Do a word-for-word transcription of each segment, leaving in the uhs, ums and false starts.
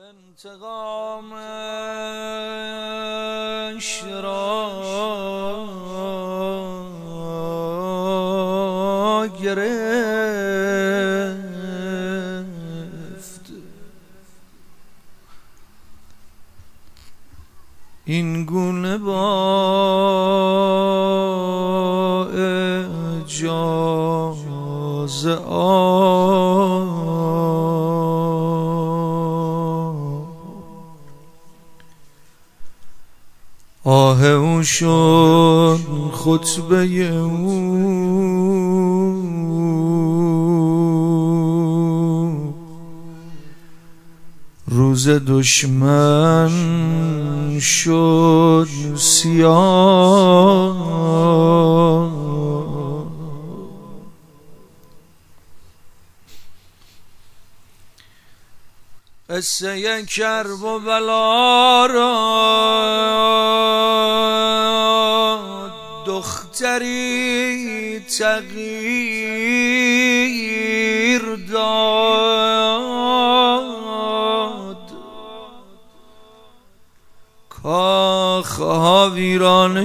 انتقامش را گرفت، این گونه با اعجاز آه او شد خطبه او، روز دشمن شد سیاه. قصه کرب و بلا را دختری تغییر داد، کاخها ویرانه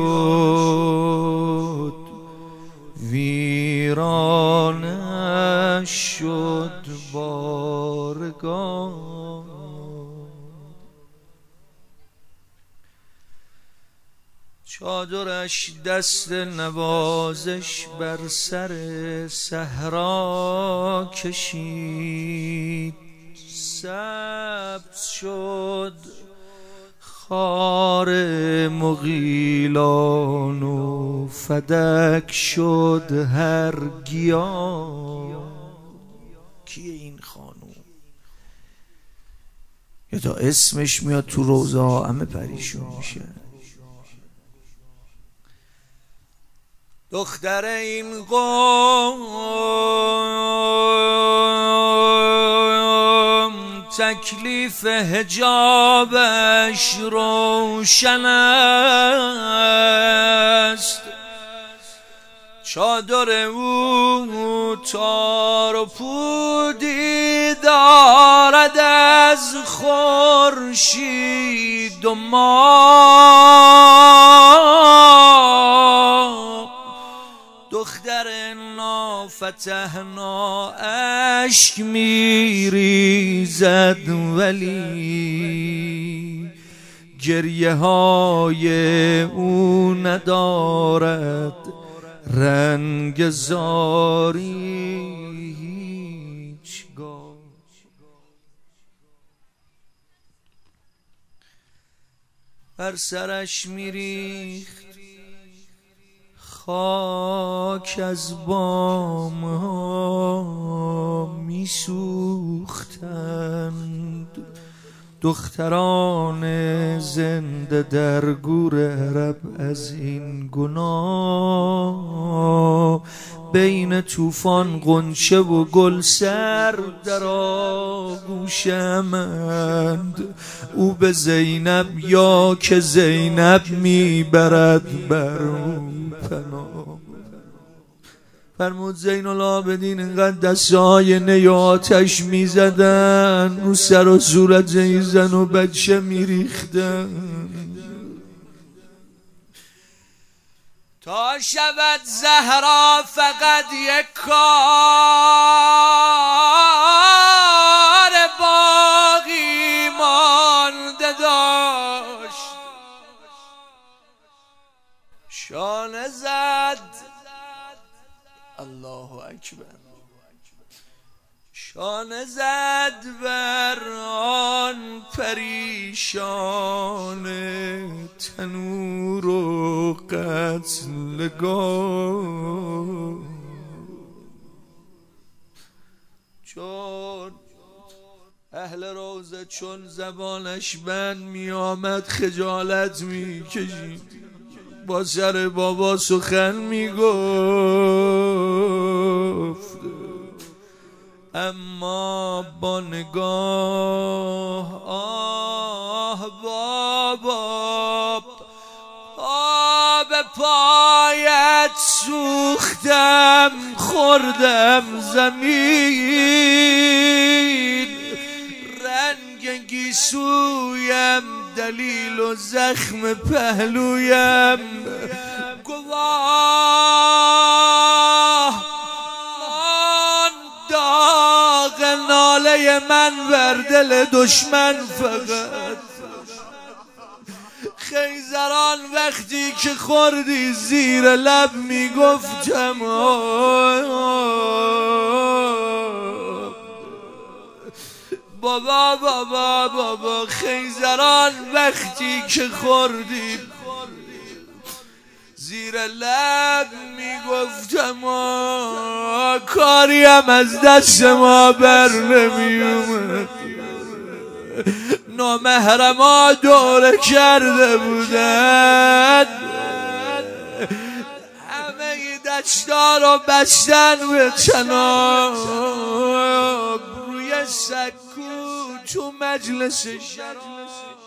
شد، ویرانه شد بارگاه. چادرش دست نوازش بر سر صحرا کشید، سبز شد خار مغیلان و فدک شد هر گیاه. کیه این خانوم؟ یا تا اسمش میاد تو روزه همه پریشون میشه. دختر این قوم تکلیف حجابش روشن است، چادر او تار و پودی دارد از خورشید و ماه. دختر نافتحنا اشک میریزد ولی گریه های او ندارد رنگ زاری هیچگاه. بر سرش میریخت خاک، از بام ها میسوختند دختران زنده در گور عرب از این گناه. بین طوفان غنچه و گل سر در آغوشمند، او به زینب یا که زینب میبرد بر او پناه. فرمود زین العابدین اینقدر دستای نی آتش میزدن، رو سر و صورت این زن و بچه میریختن تا شود زهرا فقط یک کار باقی مانده داشت. شانه زد، الله اکبر، شانه زد بر آن پریشان تنور و قتلگاه. چون اهل روزه چون زبانش بند می آمد خجالت می کشید، با سر بابا سخن می گفت، اما با نگاه آه بابا پا به پایت سوختم خوردم زمین، رنگ جنگ گیسویم دلیل و زخم پهلویم گواه آن داغ ناله من بر دل دشمن فقط خیزران وقتی که خوردی زیر لب میگفتم بابا بابا بابا خیزران وقتی که خوردی زیر لب میگفتم کاریم از دست ما بر نمیومد نامحرما دوره کرده بودن همه دشتا رو بستن به چناب روی سکو تو مجلس شراب